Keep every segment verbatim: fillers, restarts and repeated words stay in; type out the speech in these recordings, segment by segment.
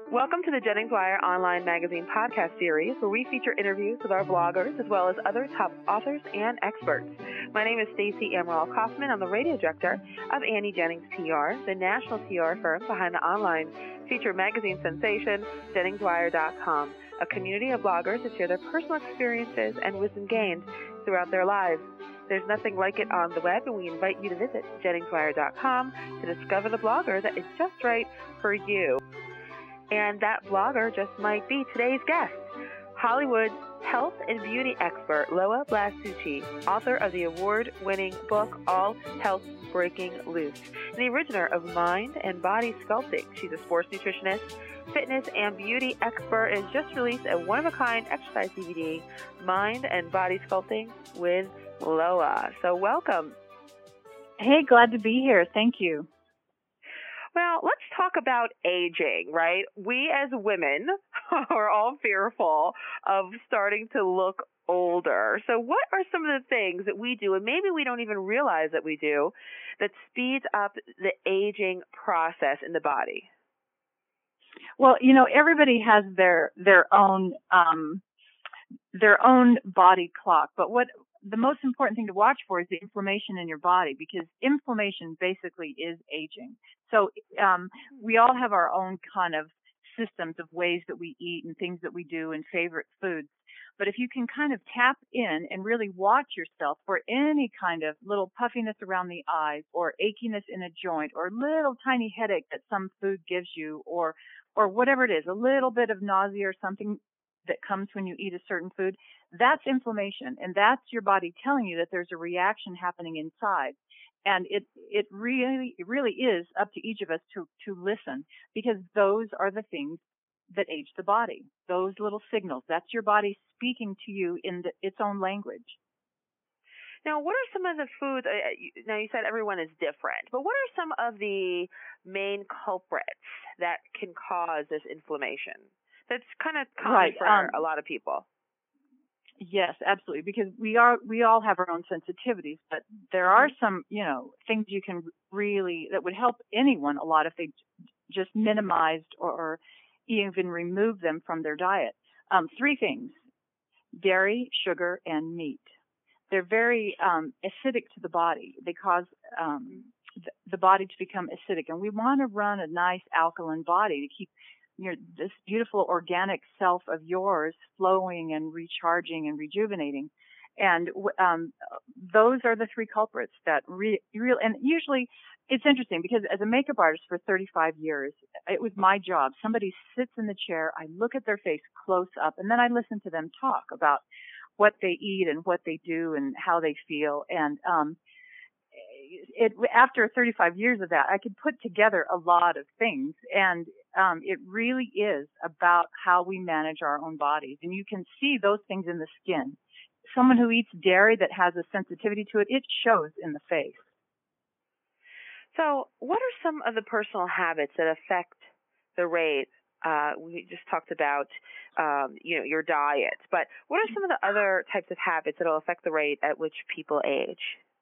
Welcome to the Jennings Wire Online Magazine podcast series, where we feature interviews with our bloggers as well as other top authors and experts. My name is Stacey Amaral Kaufman. I'm the radio director of Annie Jennings P R, the national P R firm behind the online feature magazine sensation, Jennings Wire dot com, a community of bloggers that share their personal experiences and wisdom gained throughout their lives. There's nothing like it on the web, and we invite you to visit Jennings Wire dot com to discover the blogger that is just right for you. And that blogger just might be today's guest, Hollywood health and beauty expert Loa Blasucci, author of the award-winning book All Health Breaking Loose, and the originator of Mind and Body Sculpting. She's a sports nutritionist, fitness, and beauty expert, and just released a one-of-a-kind exercise D V D, Mind and Body Sculpting with Loa. So welcome. Hey, glad to be here. Thank you. Well, let's talk about aging, right? We as women are all fearful of starting to look older. So what are some of the things that we do, and maybe we don't even realize that we do, that speeds up the aging process in the body? Well, you know, everybody has their their own um, their own body clock, but what the most important thing to watch for is the inflammation in your body, because inflammation basically is aging. So um, we all have our own kind of systems of ways that we eat and things that we do and favorite foods. But if you can kind of tap in and really watch yourself for any kind of little puffiness around the eyes or achiness in a joint or little tiny headache that some food gives you, or or whatever it is, a little bit of nausea or something that comes when you eat a certain food, that's inflammation. And that's your body telling you that there's a reaction happening inside. And it it really it really is up to each of us to to listen, because those are the things that age the body. Those little signals, that's your body speaking to you in the, its own language. Now, what are some of the foods? Uh, you, now, you said everyone is different, but what are some of the main culprits that can cause this inflammation? That's kind of common right. for um, a lot of people. Yes, absolutely. Because we are, we all have our own sensitivities, but there are some, you know, things you can really, that would help anyone a lot if they just minimized or, or even remove them from their diet. Um, three things: dairy, sugar, and meat. They're very um, acidic to the body. They cause um, the, the body to become acidic, and we want to run a nice alkaline body to keep your this beautiful organic self of yours flowing and recharging and rejuvenating. And um, those are the three culprits that re- real. And usually, it's interesting because as a makeup artist for thirty-five years, it was my job. Somebody sits in the chair, I look at their face close up, and then I listen to them talk about what they eat and what they do and how they feel. And um, it after thirty-five years of that, I could put together a lot of things. And um, it really is about how we manage our own bodies. And you can see those things in the skin. Someone who eats dairy that has a sensitivity to it, it shows in the face. So what are some of the personal habits that affect the rate? Uh, we just talked about, um, you know, your diet, but what are some of the other types of habits that will affect the rate at which people age?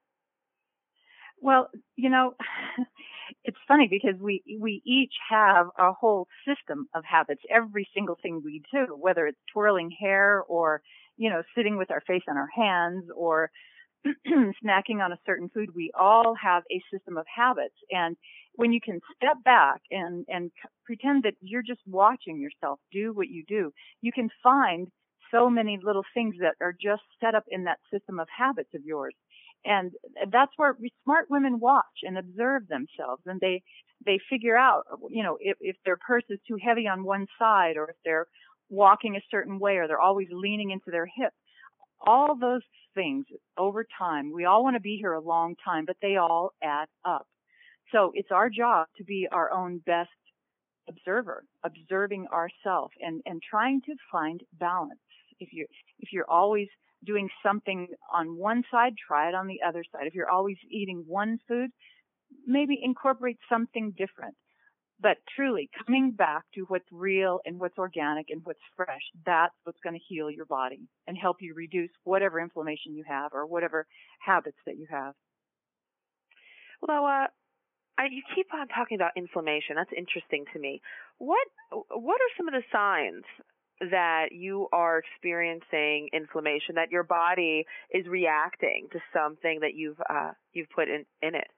Well, you know, it's funny because we we each have a whole system of habits. Every single thing we do, whether it's twirling hair or, you know, sitting with our face on our hands or snacking on a certain food, we all have a system of habits. And when you can step back and, and pretend that you're just watching yourself do what you do, you can find so many little things that are just set up in that system of habits of yours. And that's where smart women watch and observe themselves, and they they figure out, you know, if, if their purse is too heavy on one side, or if they're walking a certain way, or they're always leaning into their hip. All those things over time, we all want to be here a long time, but they all add up. So it's our job to be our own best observer, observing ourselves and, and trying to find balance. If you if you're always doing something on one side, try it on the other side. If you're always eating one food, maybe incorporate something different. But truly, coming back to what's real and what's organic and what's fresh, that's what's going to heal your body and help you reduce whatever inflammation you have or whatever habits that you have. Well, uh, I, you keep on talking about inflammation. That's interesting to me. What What are some of the signs that you are experiencing inflammation, that your body is reacting to something that you've uh, you've put in, in it?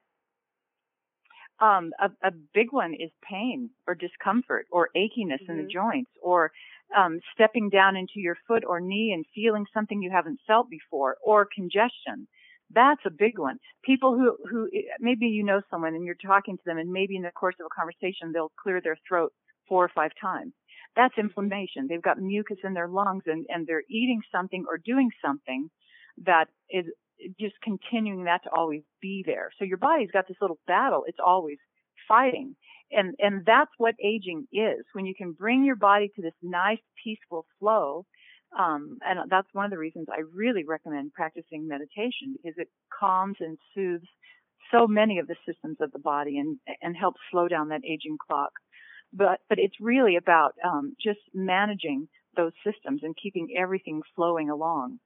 Um, a, a big one is pain or discomfort or achiness mm-hmm. in the joints, or um, stepping down into your foot or knee and feeling something you haven't felt before, or congestion. That's a big one. People who, who maybe you know someone and you're talking to them, and maybe in the course of a conversation they'll clear their throat four or five times. That's inflammation. They've got mucus in their lungs, and, and they're eating something or doing something that is just continuing that to always be there. So your body's got this little battle it's always fighting. And and that's what aging is. When you can bring your body to this nice, peaceful flow, um, and that's one of the reasons I really recommend practicing meditation, because it calms and soothes so many of the systems of the body and and helps slow down that aging clock. But but it's really about um, just managing those systems and keeping everything flowing along.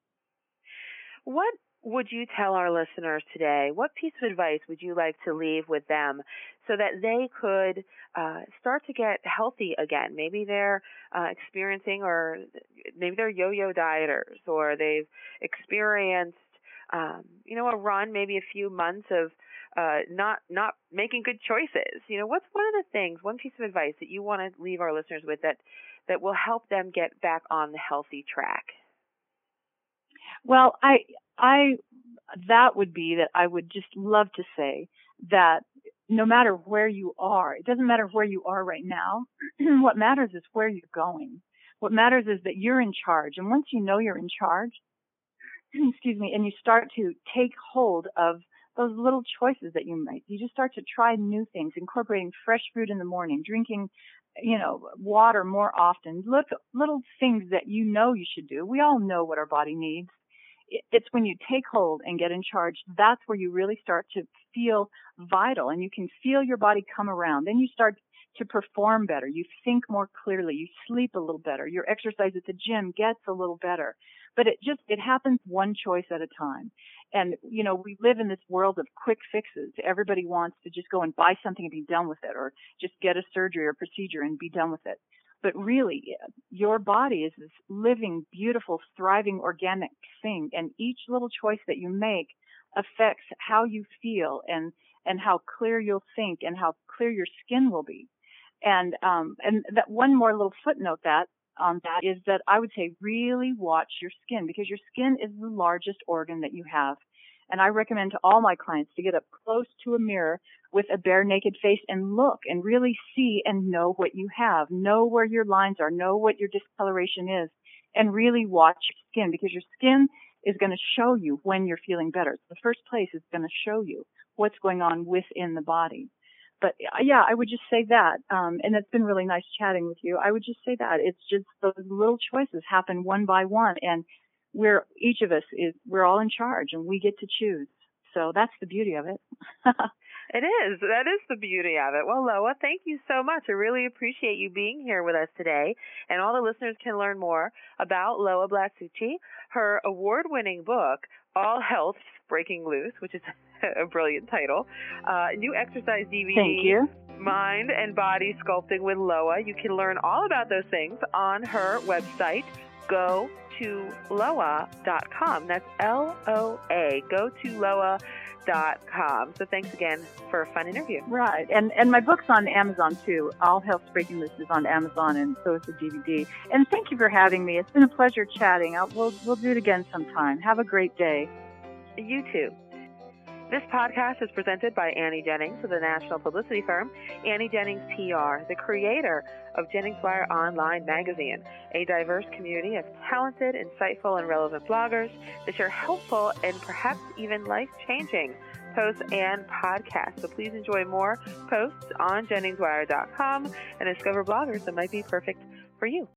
What would you tell our listeners today? What piece of advice would you like to leave with them so that they could uh, start to get healthy again? Maybe they're uh, experiencing, or maybe they're yo-yo dieters, or they've experienced, um, you know, a run, maybe a few months of uh, not not making good choices. You know, what's one of the things, one piece of advice that you want to leave our listeners with that that will help them get back on the healthy track? Well, I, I, that would be that I would just love to say that no matter where you are, it doesn't matter where you are right now. What matters is where you're going. What matters is that you're in charge. And once you know you're in charge, excuse me, and you start to take hold of those little choices that you make, you just start to try new things, incorporating fresh fruit in the morning, drinking, you know, water more often, little, little things that you know you should do. We all know what our body needs. It's when you take hold and get in charge, that's where you really start to feel vital, and you can feel your body come around. Then you start to perform better. You think more clearly. You sleep a little better. Your exercise at the gym gets a little better. But it just, it happens one choice at a time. And, you know, we live in this world of quick fixes. Everybody wants to just go and buy something and be done with it, or just get a surgery or procedure and be done with it. But really, your body is this living, beautiful, thriving, organic thing. And each little choice that you make affects how you feel and, and how clear you'll think and how clear your skin will be. And, um, and that one more little footnote that, on that is that I would say really watch your skin, because your skin is the largest organ that you have. And I recommend to all my clients to get up close to a mirror with a bare naked face and look and really see and know what you have, know where your lines are, know what your discoloration is, and really watch your skin, because your skin is going to show you when you're feeling better. So the first place is going to show you what's going on within the body. But yeah, I would just say that, um, and it's been really nice chatting with you. I would just say that it's just those little choices happen one by one, and we're, each of us is, we're all in charge, and we get to choose. So that's the beauty of it. It is. That is the beauty of it. Well, Loa, thank you so much. I really appreciate you being here with us today. And all the listeners can learn more about Loa Blasucci, her award-winning book, All Health Breaking Loose, which is a brilliant title, uh, new exercise D V D. Thank you. Mind and Body Sculpting with Loa. You can learn all about those things on her website, go to loa dot com. That's L O A, go to loa dot com. So thanks again for a fun interview. Right. And and my book's on Amazon too. All Health Breaking Loose is on Amazon, and so is the D V D. And thank you for having me. It's been a pleasure chatting. I'll, we'll, we'll do it again sometime. Have a great day. You too. This podcast is presented by Annie Jennings of the national publicity firm Annie Jennings P R, the creator of Jennings Wire Online Magazine, a diverse community of talented, insightful, and relevant bloggers that share helpful and perhaps even life-changing posts and podcasts. So please enjoy more posts on jennings wire dot com and discover bloggers that might be perfect for you.